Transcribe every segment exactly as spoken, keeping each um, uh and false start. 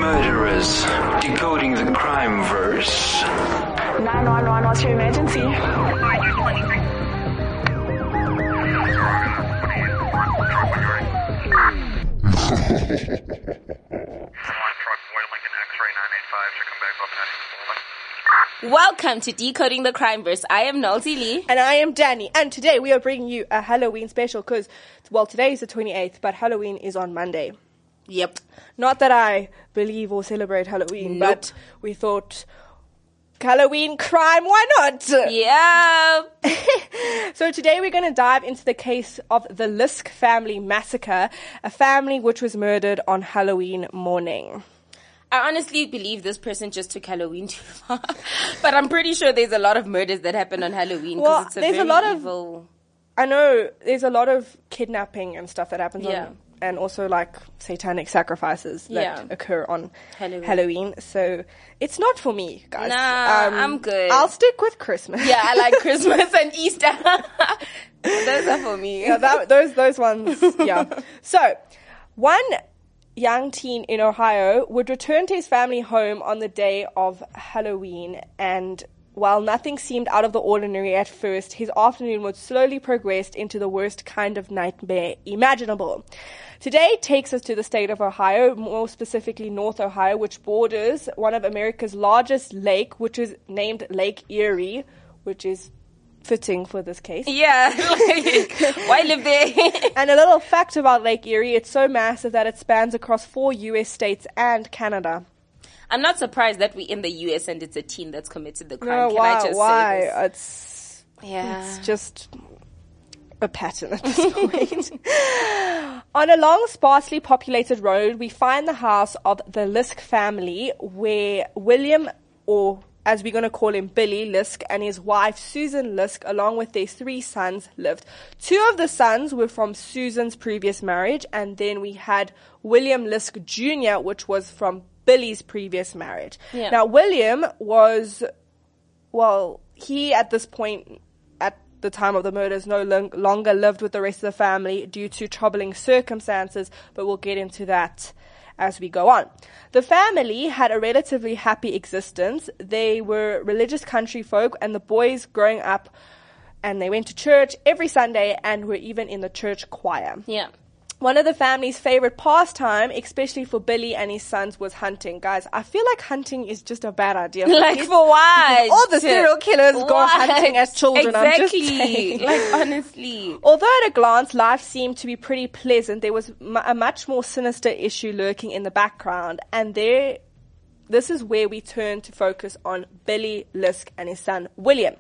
murderers, decoding the crime verse. nine one one, what's your emergency? Welcome to Decoding the Crime Verse. I am Nolty Lee. And I am Danny. And today we are bringing you a Halloween special because, well, today is the twenty-eighth, but Halloween is on Monday. Yep. Not that I believe or celebrate Halloween, Nope. but we thought, Halloween crime, why not? Yeah. So today we're going to dive into the case of the Lisk family massacre, a family which was murdered on Halloween morning. I honestly believe this person just took Halloween too far. But I'm pretty sure there's a lot of murders that happen on Halloween because Well, it's a there's very a lot of- evil... I know there's a lot of kidnapping and stuff that happens Yeah. on, and also like satanic sacrifices that Yeah. occur on Halloween. Halloween. So it's not for me, guys. Nah, I'm good. I'll stick with Christmas. Yeah, I like Christmas and Easter. Those are for me. Yeah, that, those those ones. Yeah. So one young teen in Ohio would return to his family home on the day of Halloween, and while nothing seemed out of the ordinary at first, his afternoon would slowly progress into the worst kind of nightmare imaginable. Today takes us to the state of Ohio, more specifically North Ohio, which borders one of America's largest lake, which is named Lake Erie, which is fitting for this case. Yeah, like, why live there? And a little fact about Lake Erie, it's so massive that it spans across four U S states and Canada. I'm not surprised that we're in the U S and it's a teen that's committed the crime. No, Can why? I just why? say this? It's Yeah. it's just a pattern at this point. On a long, sparsely populated road, we find the house of the Lisk family, where William, or as we're going to call him, Billy Lisk, and his wife, Susan Lisk, along with their three sons, lived. Two of the sons were from Susan's previous marriage, and then we had William Lisk Junior, which was from Billy's previous marriage. Yeah. Now, William was, well, he at this point, at the time of the murders, no long, longer lived with the rest of the family due to troubling circumstances, but we'll get into that as we go on. The family had a relatively happy existence. They were religious country folk, and the boys growing up, and they went to church every Sunday and were even in the church choir. Yeah. One of the family's favorite pastime, especially for Billy and his sons, was hunting. Guys, I feel like hunting is just a bad idea. For Like, kids. for what? All the serial killers go What? hunting as children. I'm just Exactly. saying. Like, honestly. Although at a glance life seemed to be pretty pleasant, there was m- a much more sinister issue lurking in the background, and there, this is where we turn to focus on Billy Lisk and his son William.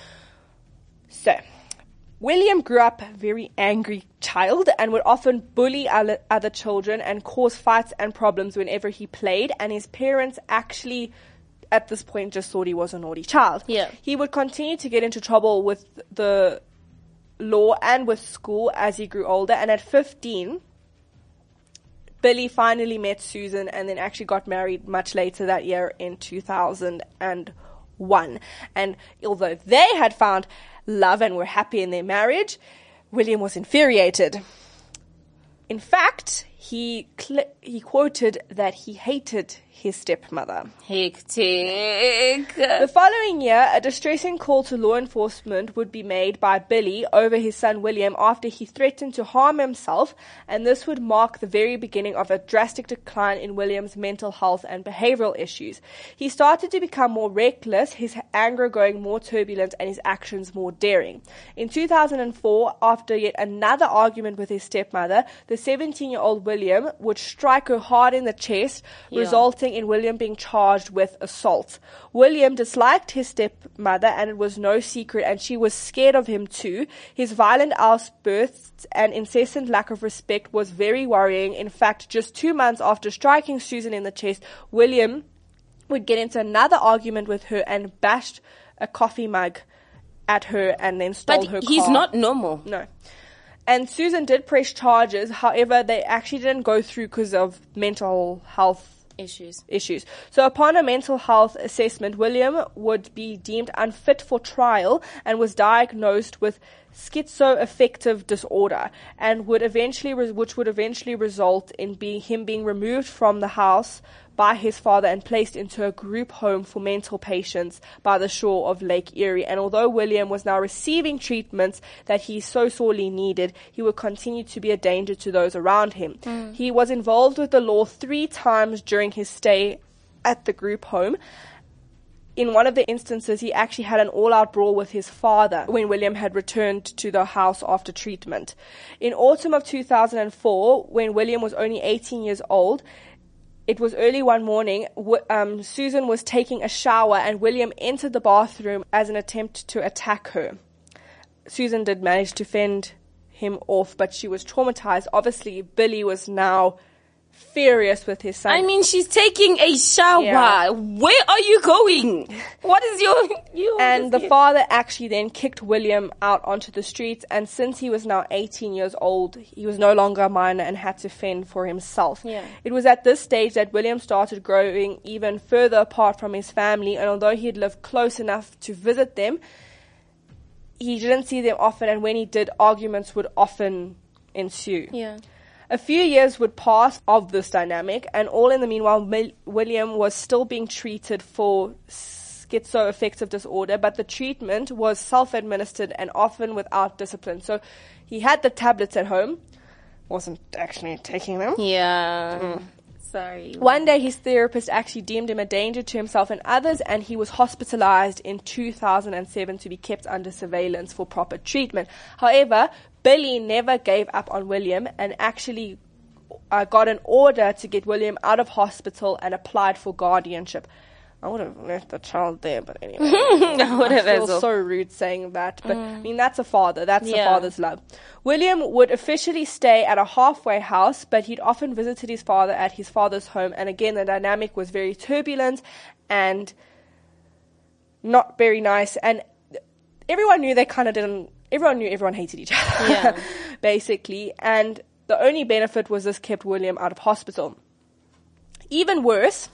So, William grew up a very angry child and would often bully other other children and cause fights and problems whenever he played, and his parents actually at this point just thought he was a naughty child. Yeah. He would continue to get into trouble with the law and with school as he grew older, and at fifteen, Billy finally met Susan and then actually got married much later that year in two thousand one. And although they had found love and were happy in their marriage, William was infuriated. In fact, he cl- he quoted that he hated his stepmother. Hectic. The following year, a distressing call to law enforcement would be made by Billy over his son William after he threatened to harm himself, and this would mark the very beginning of a drastic decline in William's mental health and behavioral issues. He started to become more reckless, his anger going more turbulent and his actions more daring. In two thousand four, after yet another argument with his stepmother, the seventeen-year-old William would strike her hard in the chest, Yeah. resulting in William being charged with assault. William disliked his stepmother, and it was no secret, and she was scared of him too. His violent outbursts and incessant lack of respect was very worrying. In fact, just two months after striking Susan in the chest, William would get into another argument with her and bashed a coffee mug at her and then stole But her car. he's not normal. No. And Susan did press charges. However, they actually didn't go through because of mental health Issues. issues. So upon a mental health assessment, William would be deemed unfit for trial and was diagnosed with schizoaffective disorder, and would eventually, re- which would eventually result in being him being removed from the house by his father and placed into a group home for mental patients by the shore of Lake Erie. And although William was now receiving treatments that he so sorely needed, he would continue to be a danger to those around him. Mm. He was involved with the law three times during his stay at the group home. In one of the instances, he actually had an all-out brawl with his father when William had returned to the house after treatment. In autumn of two thousand four, when William was only eighteen years old, it was early one morning, um, Susan was taking a shower and William entered the bathroom as an attempt to attack her. Susan did manage to fend him off, but she was traumatized. Obviously, Billy was now furious with his son. I mean, she's taking a shower. Yeah. Where are you going? What is your... your and the father actually then kicked William out onto the streets, and since he was now eighteen years old, he was no longer a minor and had to fend for himself. Yeah. It was at this stage that William started growing even further apart from his family, and although he had lived close enough to visit them, he didn't see them often, and when he did, arguments would often ensue. Yeah. A few years would pass of this dynamic, and all in the meanwhile, Mil- William was still being treated for schizoaffective disorder, but the treatment was self-administered and often without discipline. So he had the tablets at home, wasn't actually taking them. Yeah. Mm. Sorry. One day his therapist actually deemed him a danger to himself and others, and he was hospitalized in two thousand seven to be kept under surveillance for proper treatment. However, Billy never gave up on William and actually uh, got an order to get William out of hospital and applied for guardianship. I would have left the child there, but anyway. I would have I as feel well. so rude saying that, but Mm. I mean, that's a father. That's Yeah. a father's love. William would officially stay at a halfway house, but he'd often visited his father at his father's home, and again, the dynamic was very turbulent and not very nice, and everyone knew they kind of didn't, everyone knew everyone hated each other, Yeah. basically, and the only benefit was this kept William out of hospital. Even worse,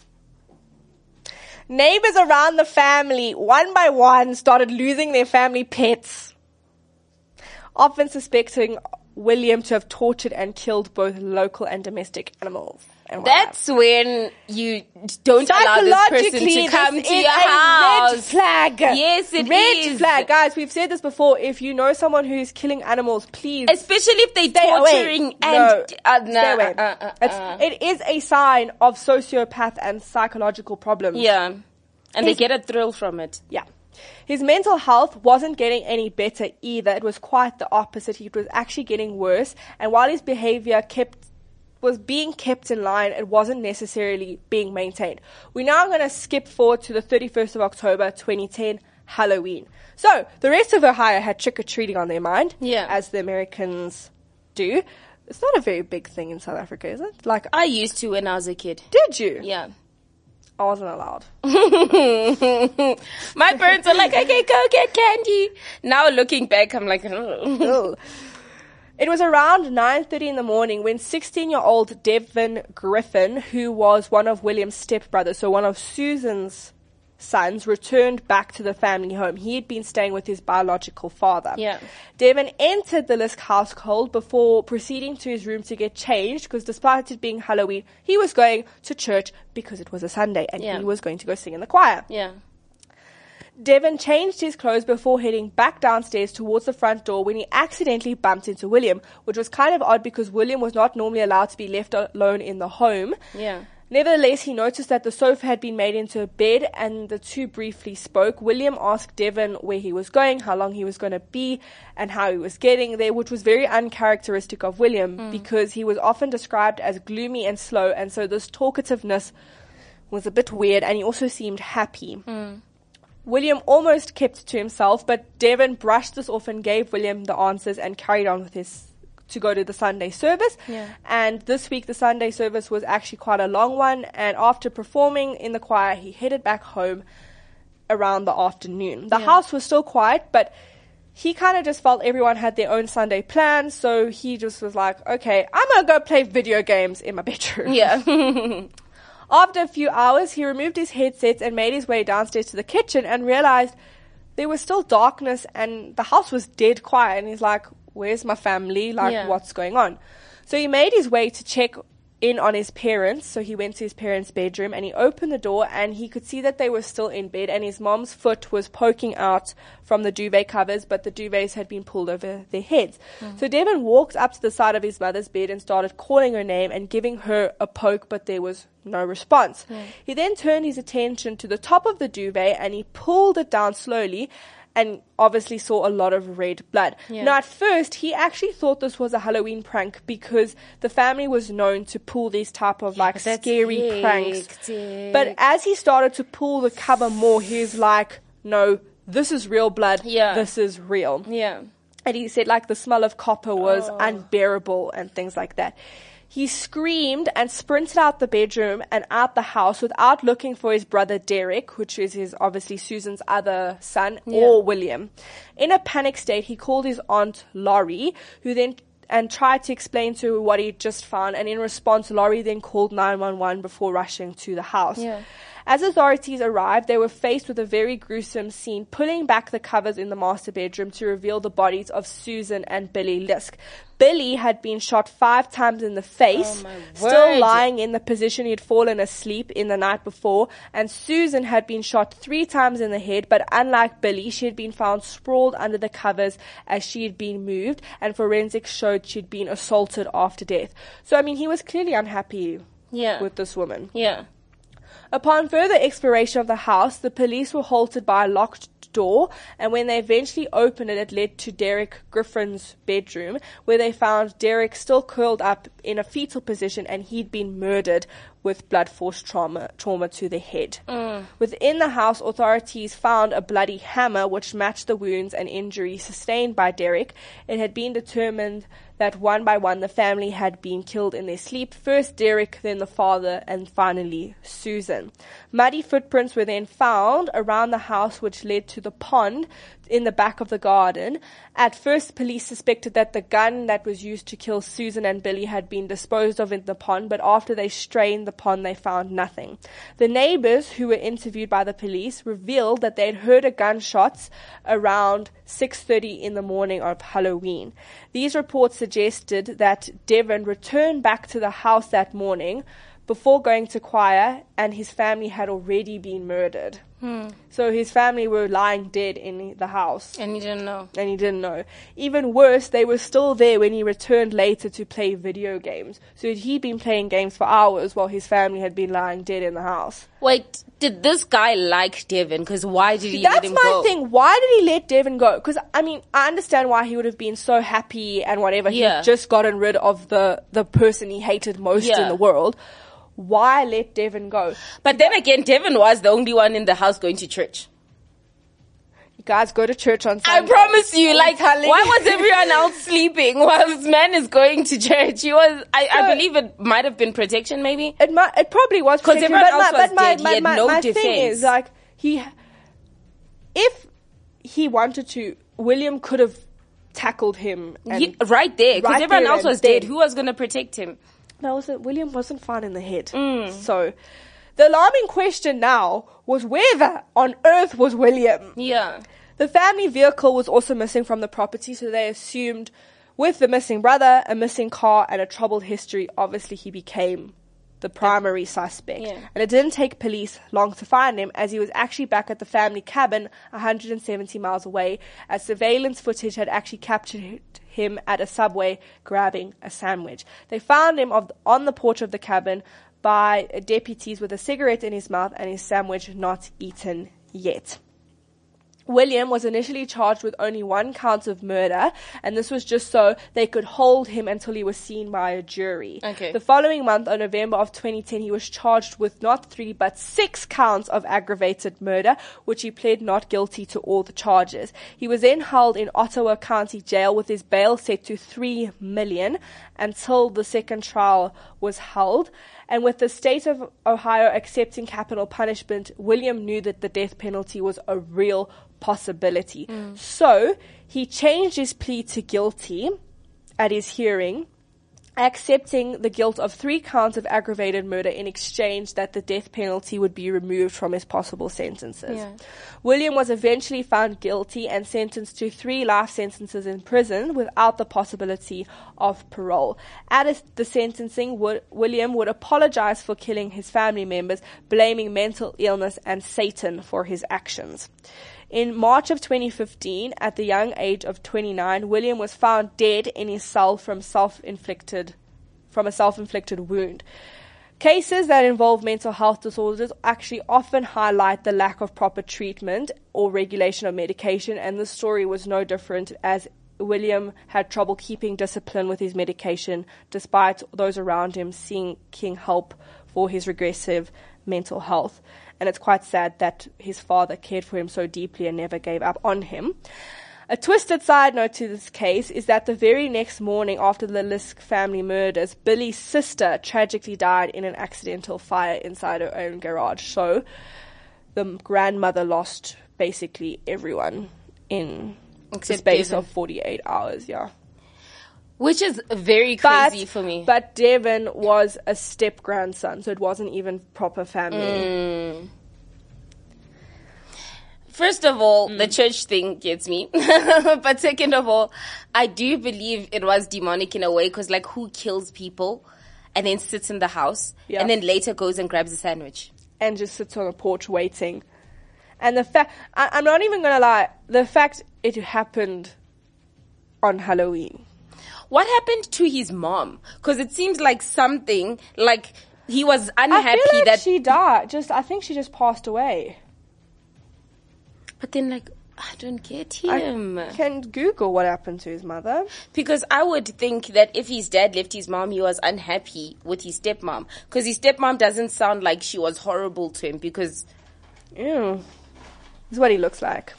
neighbors around the family, one by one, started losing their family pets, often suspecting William to have tortured and killed both local and domestic animals. And That's when you don't allow this person psychologically, to come this to is your a house. red flag. Yes, it red is. flag. Guys, we've said this before. If you know someone who's killing animals, please Especially if they're stay torturing away. and... No, uh, stay nah, away. uh, uh, It's, uh. it is a sign of sociopath and psychological problems. Yeah. And they His- get a thrill from it. Yeah. His mental health wasn't getting any better either. It was quite the opposite. It was actually getting worse. And while his behavior kept was being kept in line, it wasn't necessarily being maintained. We're now going to skip forward to the thirty-first of October, twenty ten, Halloween. So, the rest of Ohio had trick-or-treating on their mind, Yeah. as the Americans do. It's not a very big thing in South Africa, is it? Like, I used to when I was a kid. did you? Yeah. I wasn't allowed. My parents are like, okay, go get candy. Now looking back, I'm like, oh. Ugh. It was around nine thirty in the morning when sixteen-year-old Devin Griffin, who was one of William's stepbrothers, so one of Susan's sons, returned back to the family home. He had been staying with his biological father. Yeah. Devin entered the Lisk household before proceeding to his room to get changed, because despite it being Halloween, he was going to church because it was a Sunday, and Yeah. he was going to go sing in the choir. Yeah. Devin changed his clothes before heading back downstairs towards the front door when he accidentally bumped into William, which was kind of odd because William was not normally allowed to be left alone in the home. Yeah. Nevertheless, he noticed that the sofa had been made into a bed, and the two briefly spoke. William asked Devin where he was going, how long he was going to be, and how he was getting there, which was very uncharacteristic of William Mm. because he was often described as gloomy and slow, and so this talkativeness was a bit weird, and he also seemed happy. Mm. William almost kept to himself, but Devin brushed this off and gave William the answers and carried on with his to go to the Sunday service. Yeah. And this week the Sunday service was actually quite a long one, and after performing in the choir, he headed back home around the afternoon. The Yeah. house was still quiet, but he kind of just felt everyone had their own Sunday plans, so he just was like, okay, I'm going to go play video games in my bedroom. Yeah. After a few hours, he removed his headsets and made his way downstairs to the kitchen and realized there was still darkness and the house was dead quiet. And he's like, where's my family? Like, Yeah. what's going on? So he made his way to check in on his parents. So he went to his parents' bedroom and he opened the door and he could see that they were still in bed and his mom's foot was poking out from the duvet covers, but the duvets had been pulled over their heads. Mm. So Devin walked up to the side of his mother's bed and started calling her name and giving her a poke, but there was no response. Mm. He then turned his attention to the top of the duvet and he pulled it down slowly and obviously saw a lot of red blood. Yeah. Now, at first, he actually thought this was a Halloween prank because the family was known to pull these type of, like, yeah, scary hectic. pranks. But as he started to pull the cover more, he was like, no, this is real blood. Yeah. This is real. Yeah. And he said, like, the smell of copper was oh. unbearable and things like that. He screamed and sprinted out the bedroom and out the house without looking for his brother Derek, which is his obviously Susan's other son, yeah. or William. In a panic state, he called his aunt Laurie, who then and tried to explain to her what he just found. And in response, Laurie then called nine one one before rushing to the house. Yeah. As authorities arrived, they were faced with a very gruesome scene, pulling back the covers in the master bedroom to reveal the bodies of Susan and Billy Lisk. Billy had been shot five times in the face, oh still lying in the position he'd fallen asleep in the night before, and Susan had been shot three times in the head, but unlike Billy, she had been found sprawled under the covers as she had been moved, and forensics showed she'd been assaulted after death. So, I mean, he was clearly unhappy yeah. with this woman. Yeah. Upon further exploration of the house, the police were halted by a locked door, and when they eventually opened it, it led to Derek Griffin's bedroom, where they found Derek still curled up in a fetal position, and he'd been murdered with blood force trauma, trauma to the head. Mm. Within the house, authorities found a bloody hammer which matched the wounds and injuries sustained by Derek. It had been determined that one by one the family had been killed in their sleep. First Derek, then the father, and finally Susan. Muddy footprints were then found around the house which led to the pond in the back of the garden. At first, police suspected that the gun that was used to kill Susan and Billy had been disposed of in the pond, but after they strained the pond, they found nothing. The neighbors who were interviewed by the police revealed that they'd heard a gunshots around six thirty in the morning of Halloween. These reports suggested that Devin returned back to the house that morning before going to choir, and his family had already been murdered. Hmm. So his family were lying dead in the house. And he didn't know. And he didn't know. Even worse, they were still there when he returned later to play video games. So he'd been playing games for hours while his family had been lying dead in the house. Wait, did this guy like Devin? Because why did he That's let him go? That's my thing. Why did he let Devin go? Because, I mean, I understand why he would have been so happy and whatever. Yeah. He'd just gotten rid of the, the person he hated most yeah. in the world. Why let Devin go? But then again, Devin was the only one in the house going to church. You guys go to church on Sunday. I promise you, like, why was everyone else sleeping while this man is going to church? He was, I, so, I believe it might have been protection, maybe? It might, it probably was protection. Because everyone else but was my, dead. My, he had my, no my defense. Thing is, like, he, if he wanted to, William could have tackled him. And he, right there, because right everyone else was dead. dead. Who was going to protect him? No, was it William wasn't fine in the head. Mm. So, the alarming question now was where on earth was William? Yeah. The family vehicle was also missing from the property, so they assumed with the missing brother, a missing car, and a troubled history, obviously he became the primary suspect. Yeah. And it didn't take police long to find him, as he was actually back at the family cabin one hundred seventy miles away, as surveillance footage had actually captured him at a Subway grabbing a sandwich. They found him of, on the porch of the cabin by deputies with a cigarette in his mouth and his sandwich not eaten yet. William was initially charged with only one count of murder, and this was just so they could hold him until he was seen by a jury. Okay. The following month, on November of twenty ten, he was charged with not three but six counts of aggravated murder, which he pled not guilty to all the charges. He was then held in Ottawa County Jail with his bail set to three million dollars until the second trial was held. And with the state of Ohio accepting capital punishment, William knew that the death penalty was a real possibility. Mm. So he changed his plea to guilty at his hearing accepting the guilt of three counts of aggravated murder in exchange that the death penalty would be removed from his possible sentences. Yeah. William was eventually found guilty and sentenced to three life sentences in prison without the possibility of parole. At the sentencing, William would apologize for killing his family members, blaming mental illness and Satan for his actions. In March of twenty fifteen, at the young age of twenty-nine, William was found dead in his cell from self-inflicted, from a self-inflicted wound. Cases that involve mental health disorders actually often highlight the lack of proper treatment or regulation of medication, and the story was no different, as William had trouble keeping discipline with his medication despite those around him seeking help for his regressive mental health. And it's quite sad that his father cared for him so deeply and never gave up on him. A twisted side note to this case is that the very next morning after the Lisk family murders, Billy's sister tragically died in an accidental fire inside her own garage. So the grandmother lost basically everyone in Except the space Devin. of forty-eight hours, yeah. Which is very crazy but, for me. But Devin was a step-grandson, so it wasn't even proper family. Mm. First of all, mm. the church thing gets me. But second of all, I do believe it was demonic in a way, because like, who kills people and then sits in the house yeah. and then later goes and grabs a sandwich? And just sits on a porch waiting. And the fact, I'm not even going to lie, the fact it happened on Halloween. What happened to his mom? Because it seems like something, like he was unhappy I feel like that she died. Just, I think she just passed away. But then, like, I don't get him. I can Google what happened to his mother. Because I would think that if his dad left his mom, he was unhappy with his stepmom. Because his stepmom doesn't sound like she was horrible to him. Because, ew, this is what he looks like.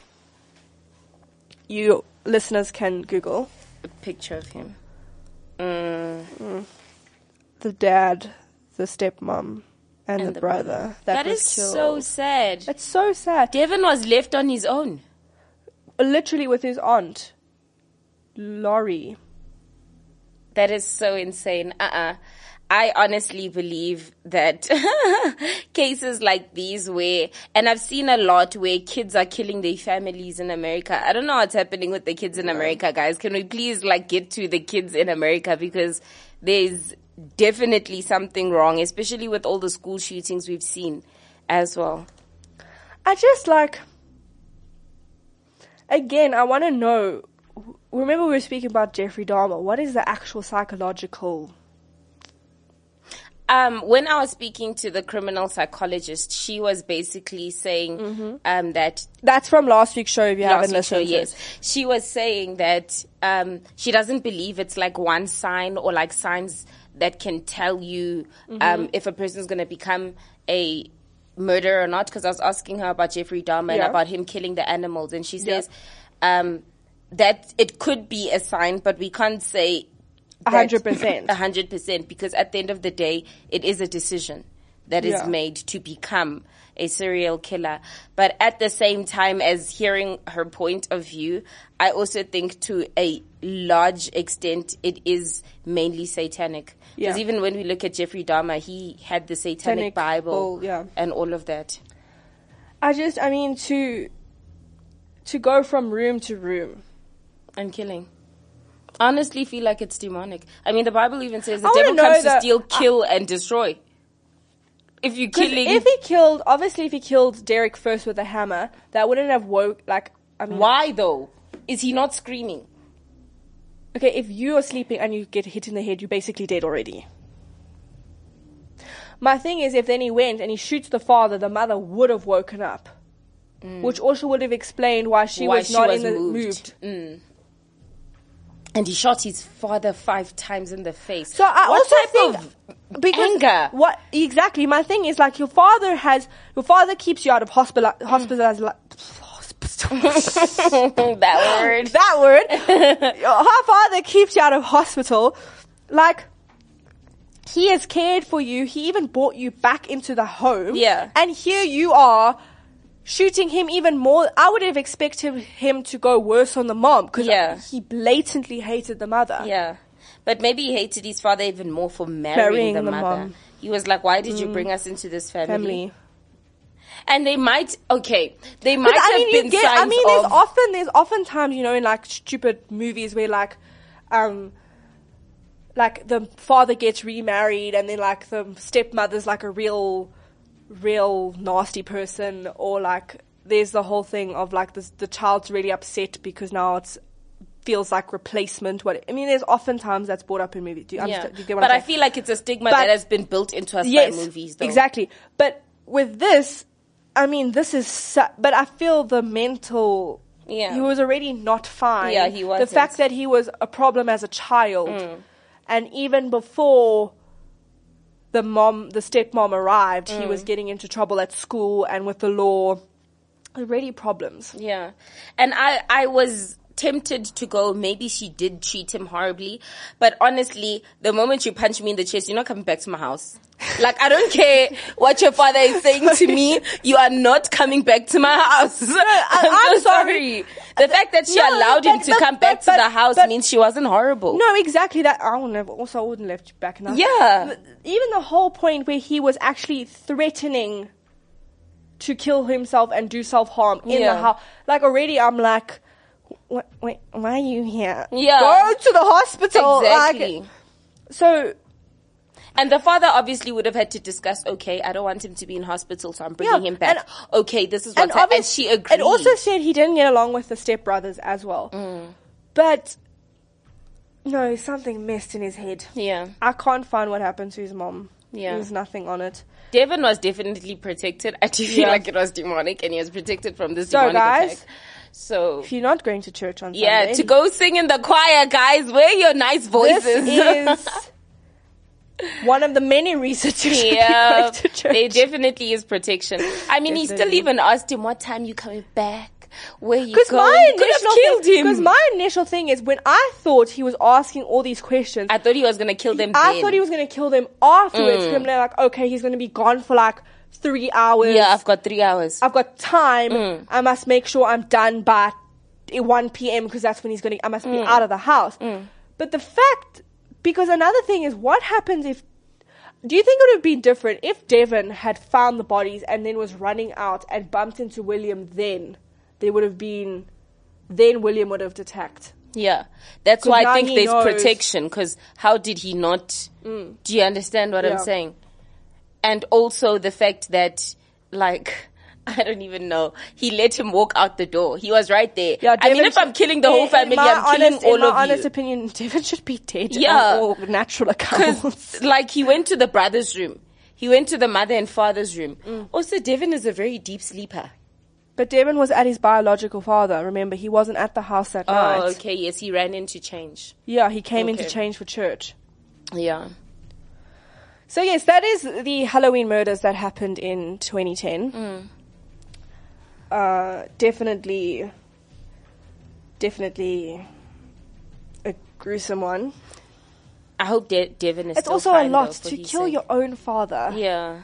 You listeners can Google a picture of him. Mm. Mm. The dad, the stepmom, and, and the, the brother. brother. That, that was is killed. so sad. It's so sad. Devin was left on his own. Literally with his aunt, Laurie. That is so insane. Uh-uh. I honestly believe that cases like these where, and I've seen a lot where kids are killing their families in America. I don't know what's happening with the kids in America, guys. Can we please like get to the kids in America, because there's definitely something wrong, especially with all the school shootings we've seen as well. I just like, again, I want to know, remember we were speaking about Jeffrey Dahmer. What is the actual psychological... Um, when I was speaking to the criminal psychologist, she was basically saying mm-hmm. um, that... That's from last week's show, if you haven't listened show, yes. She was saying that um, she doesn't believe it's like one sign or like signs that can tell you mm-hmm. um, if a person's going to become a murderer or not, because I was asking her about Jeffrey Dahmer yeah. and about him killing the animals, and she says yeah. um, that it could be a sign, but we can't say... A hundred percent. A hundred percent, because at the end of the day, it is a decision that is yeah. made to become a serial killer. But at the same time as hearing her point of view, I also think to a large extent it is mainly satanic. Because yeah. even when we look at Jeffrey Dahmer, he had the Satanic, Satanic Bible Bible, yeah. and all of that. I just, I mean, to to go from room to room. And killing. Honestly feel like it's demonic. I mean, the Bible even says the I devil comes to that, steal, kill, uh, and destroy. If you're killing... If he killed, obviously if he killed Derek first with a hammer, that wouldn't have woke, like, I mean... Why, though? Is he not screaming? Okay, if you are sleeping and you get hit in the head, you're basically dead already. My thing is, if then he went and he shoots the father, the mother would have woken up. Mm. Which also would have explained why she why was she not was in the moved. moved. Mm. And he shot his father five times in the face. So I what also type think of because anger? What exactly? My thing is like your father has your father keeps you out of hospital hospital as like that word. That word. Her father keeps you out of hospital. Like he has cared for you. He even brought you back into the home. Yeah. And here you are. Shooting him even more. I would have expected him to go worse on the mom because yeah. he blatantly hated the mother. Yeah. But maybe he hated his father even more for marrying, Marrying the, the mother. mom. He was like, why did you bring us into this family? Family. And they might, okay, they might But, have I mean, been you get, signs I mean, there's of... often, there's often times, you know, in like stupid movies where like, um, like the father gets remarried and then like the stepmother's like a real, real nasty person, or like there's the whole thing of like this, the child's really upset because now it's feels like replacement. What I mean, there's often times that's brought up in movies. Do you Yeah. understand? Do you get what But I'm I saying? feel like it's a stigma But- that has been built into us Yes, by movies, though. exactly. But with this, I mean, this is, su- but I feel the mental, Yeah. he was already not fine. Yeah, he The wasn't. fact that he was a problem as a child, Mm. and even before the mom, the stepmom arrived, he Mm. was getting into trouble at school and with the law. Already problems. Yeah. And I, I was tempted to go, maybe she did treat him horribly. But honestly, the moment you punch me in the chest, you're not coming back to my house. Like, I don't care what your father is saying to me. You are not coming back to my house. I'm, I'm so sorry. sorry. The fact that she No, allowed him but- to but- come back but- to the house but- means she wasn't horrible. No, exactly that. I wouldn't have, also I wouldn't have left you back enough. Yeah. Even the whole point where he was actually threatening to kill himself and do self-harm in Yeah. the house. Like, already I'm like, wait, wait, why are you here? Yeah. Go to the hospital. Exactly. Like, so, And the father obviously would have had to discuss, okay, I don't want him to be in hospital, so I'm bringing Yeah, him back. and- okay, this is and what's happening. And obviously, she agreed. it also said he didn't get along with the stepbrothers as well. Mm. But, no, something messed in his head. Yeah. I can't find what happened to his mom. Yeah. There's nothing on it. Devin was definitely protected. I do feel Yeah. like it was demonic, and he was protected from this So, demonic guys, attack. So, If you're not going to church on yeah, Sunday, to go sing in the choir, guys, wear your nice voices. this is one of the many reasons you should Yeah, be going to church. there definitely is protection. I mean, he still Definitely. even asked him, what time you coming back? Where you Because going? my You could have initial killed thing, him. Because my initial thing is when I thought he was asking all these questions, I thought he was going to kill them I then. thought he was going to kill them afterwards. Mm. Because they're like, okay, he's going to be gone for like three hours. Yeah, I've got three hours. I've got time. Mm. I must make sure I'm done by one p.m. because that's when he's going to, I must be Mm. out of the house. But the fact, because another thing is, what happens if, do you think it would have been different if Devin had found the bodies and then was running out and bumped into William then? There would have been, then William would have attacked. Yeah, that's 'Cause why now I think he there's knows. protection, because how did he not? Do you understand what Yeah. I'm saying? And also the fact that, like, I don't even know, he let him walk out the door. He was right there. Yeah, I mean, Devin if I'm should- killing the in- whole in family, my I'm killing honest, all in my of honest you. opinion, Devin should be dead. Yeah. on all natural accounts. Because, like, he went to the brother's room. He went to the mother and father's room. Mm. Also, Devin is a very deep sleeper. But Devin was at his biological father. Remember, he wasn't at the house that night. Oh, okay, yes, he ran in to change. Yeah, he came in to Okay. change for church. Yeah. So yes, that is the Halloween murders that happened in twenty ten. Mm. Uh, definitely, definitely a gruesome one. I hope De- Devin is It's still also a fine, lot though, for to his kill sake. your own father. Yeah.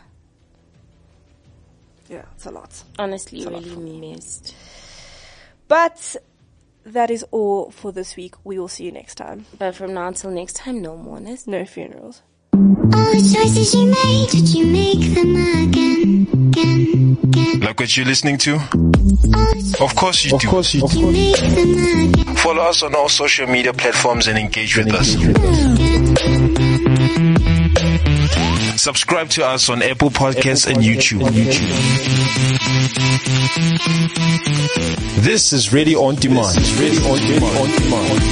Yeah, it's a lot. Honestly, a lot really missed. But that is all for this week. We will see you next time. But from now until next time, no mourners. No funerals. All the choices you made, did you make them again, again, again? Like what you're listening to? All the Of course you Of do. course you you make them again, Follow us on all social media platforms and engage with us. again, again. Subscribe to us on Apple Podcasts and YouTube. This is Radio On Demand. Radio On Demand. On Demand.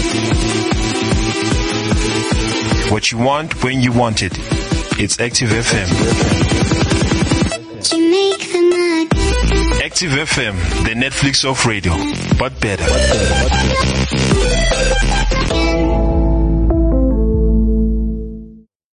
What you want when you want it. It's Active F M. Did you make them again? Active F M, the Netflix of radio, but better. Again.